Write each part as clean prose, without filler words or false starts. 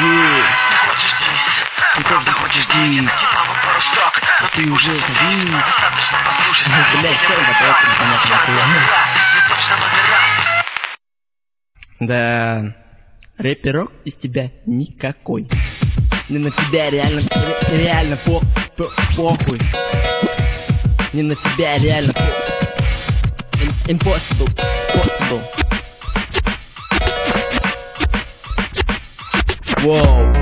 хочешь дис, правда хочешь дис, найти право пару строк, но ты уже завис. Достаточно послушать, блядь, все равно не точно номера. Да, рэперок из тебя никакой. Не на тебя реально похуй. Не на тебя реально impossible. Воу.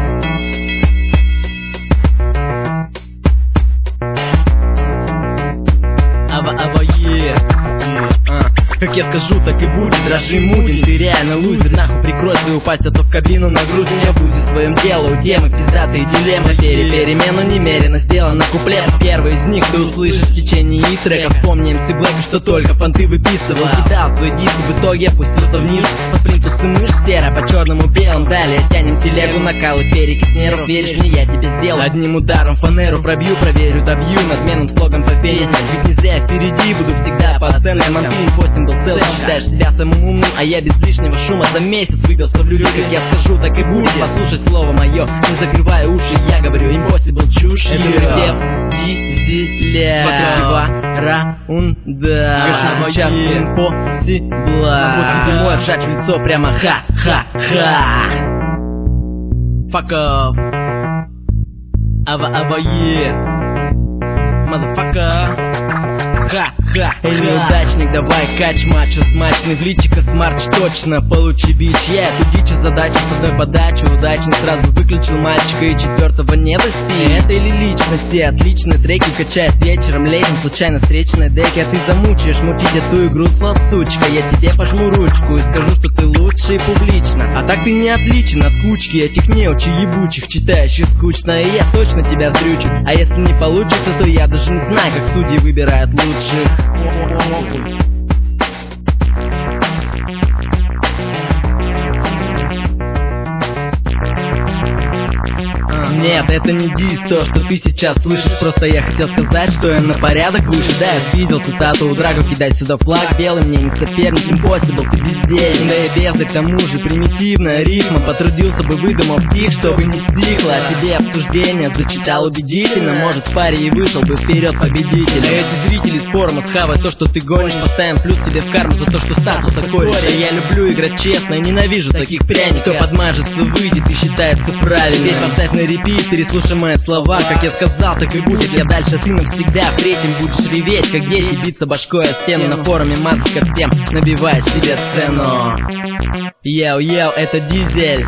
Как я скажу, так и будет, дрожи мудин. Ты реально лузер, нахуй прикрой свою пасть, а то в кабину нагрузим. Я буду в своем деле, у темы пиздатые дилеммы. Перемену немерено сделано куплет. Первый из них ты услышишь в течение их треков. Вспомни MC Black, что только понты выписывал. Кидал свой диск, в итоге опустился вниз. По плинтусу мышь серо, по черному белым. Далее тянем телегу, накал и перекись нервов. Веришь мне, я тебе сделаю одним ударом фанеру. Пробью, проверю, добью, надменным слогом поверить. Ведь не зря впереди, буду всегда по оценкам. Антин 8 был целый, считаешь себя самым умным, а я без лишнего шума за месяц выбился в люлю. Как я скажу, так и будет, послушай слово мое, не закрывай уши, я говорю impossible чушь. Это припев Дизеля 2 раунда. Сейчас impossible. Могу тебе мой ржать в лицо прямо ха-ха-ха. Fuck off. Motherfucker. Ха-ха, эй, неудачник, давай кач мачо, смачный в личико смарч, точно получи бич. Я эту дичь задачу с одной подачи, удачно сразу выключил мальчика и четвертого не достиг. Это или личности, отличные треки качает вечером, летом случайно встречные деки. А ты замучаешь мутить эту игру, сучка. Я тебе пожму ручку и скажу, что ты лучший публично. А так ты не отличен от кучки этих неучей ебучих, читающих скучно. И я точно тебя вдрючу, а если не получится, то я даже не знаю, как судьи выбирают лучших. Нет, это не дис, то, что ты сейчас слышишь. Просто я хотел сказать, что я на порядок выше. Да, я видел цитату у Драго, кидать сюда флаг. Белый мне не соперник, impossible, ты бездельник. Да и безда, к тому же примитивная рифма. Потрудился бы, выдумал стих, чтобы не стихло. А тебе обсуждение зачитал убедительно. Может, в паре и вышел бы вперед победитель. А эти зрители с форума схавают то, что ты гонишь. Поставим плюс себе в карму за то, что статус такой. Я люблю играть честно и ненавижу таких пряников. Кто подмажется, выйдет и считается правильным. Здесь поставь на репит, переслушай мои слова. Как я сказал, так и будет. Я дальше ты навсегда впредь будешь реветь, как дети, биться башкой о стену. На форуме маты ко всем, набивая себе сцену. Йоу-йоу, это Дизель.